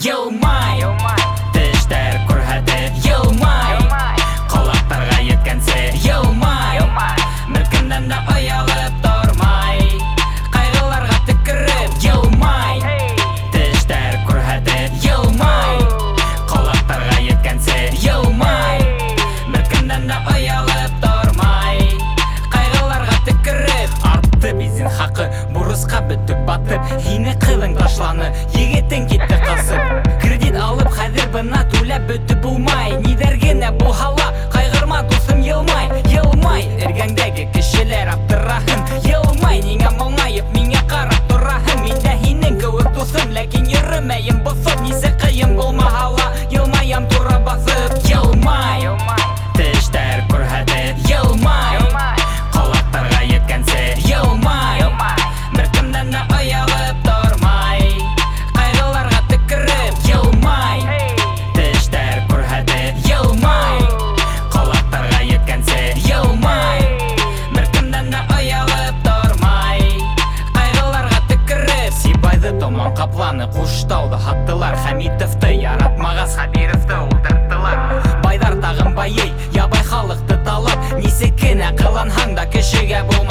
Йылмай, тештер күрһәтеп йылмай, колактарга еткәнсе йылмай, мөлкеннән дә оялып тормай, кайгыларга төкереп йылмай, тештер күрһәтеп йылмай, колактарга еткәнсе йылмай, мөлкеннән дә оялып тормай, кайгыларга төкереп артты бензин хакы, бурыска бөтүк батып, һине кылың ташланы, егетең китте касып, кредит алып хәзер бына түләп бөтүп булмай, нидәр генә булһала, кайгырма дусым йылмай, йылмай, эргәңдәге кешеләр аптыраһын, йылмай, нигә моңаеп миңа карап тораһың, мин дә һинең кеүек дусым, ләкин йөрмәем босып, нисе кыен булмаһала, йылмаям тура басып, йылмай, тештер күрһәтеп йылмай, колактарга еткәнсе йылмай, беркемдән дә оялып тормай, кайгыларга төкереп йылмай, тештер күрһәтеп йылмай, колактарга еткәнсе йылмай, беркемдән дә оялып тормай, кайгыларга төкереп. Сибайды Томан Капланы Куштауды һаттылар, Хәмитовты яратмагас Хәбировты ултырттылар, байдар тагын байый, ябай халыкты талап, нисе кенә кыланһаң да кешегә бу